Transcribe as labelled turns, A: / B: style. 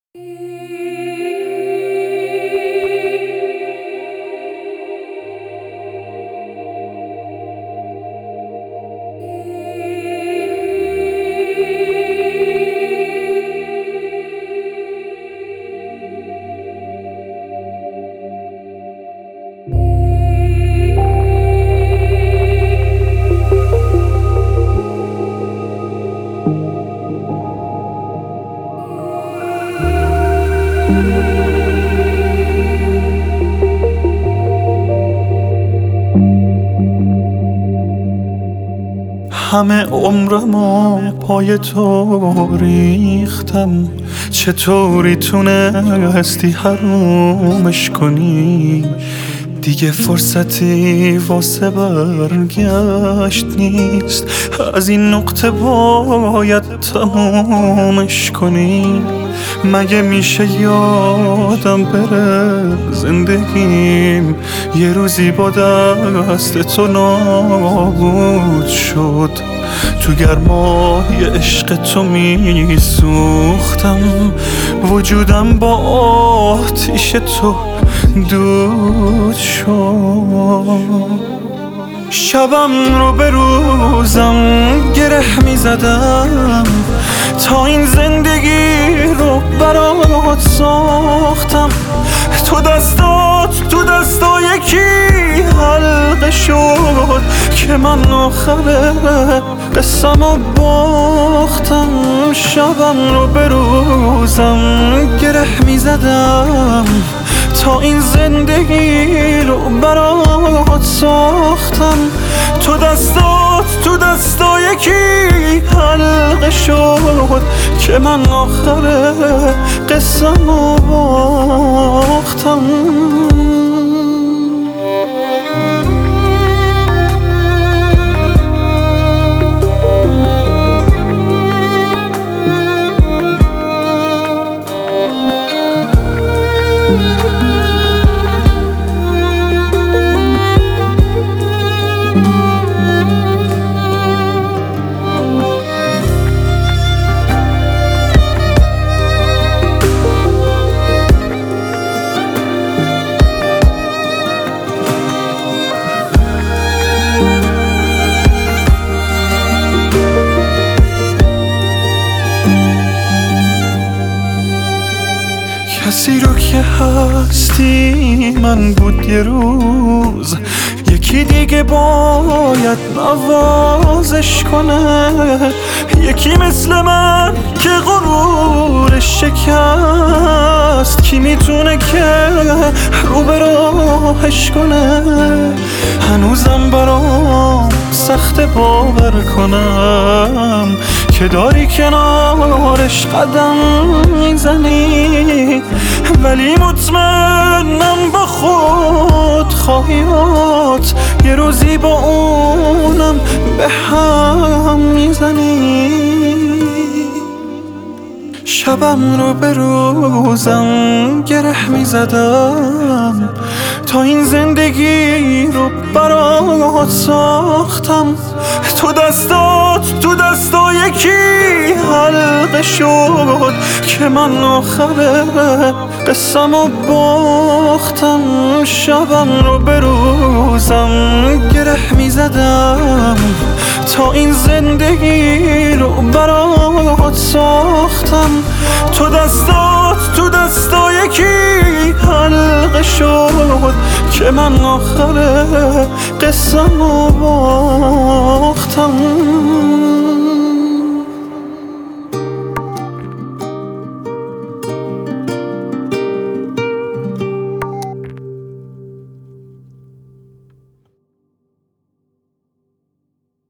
A: همه عمرمو پای تو ریختم، چطوری تونستی حرومش کنی؟ دیگه فرصتی واسه برگشت نیست، از این نقطه باید تمومش کنی. مگه میشه یادم بره زندگیم یه روزی با دست تو نابود شد؟ تو گرمای عشق تو میسوختم، وجودم با آتیش تو دود شد. شبم رو به روزم گره میزدم، تا این زندگی رو برات ساختم. تو دستا یکی حلقه شد که من آخر قصه‌مو باختم. شبم رو به روزم گره میزدم، تا این زندگی رو برات ساختم. تو دستا یکی حلقه شد که من آخر قصه‌مو باختم. کسی رو که هستی من بود یه روز، یکی دیگه باید نوازش کنه. یکی مثل من که غرورش شکست، کی میتونه که رو به راهش کنه؟ هنوزم برام سخت باور کنم که داری کنارش قدم میزنی، ولی مطمئنم با خود خواهیات یه روزی با اونم به هم میزنی. شبم رو به روزم گره میزدم، تا این زندگی رو برات ساختم. تو دستا یکی حلقه شد که من آخر قصه‌مو باختم. شبم رو به روزم گره میزدم، تا این زندگی رو برات ساختم. تو دستا یکی حلقه شد که من آخر قصه‌مو باختم.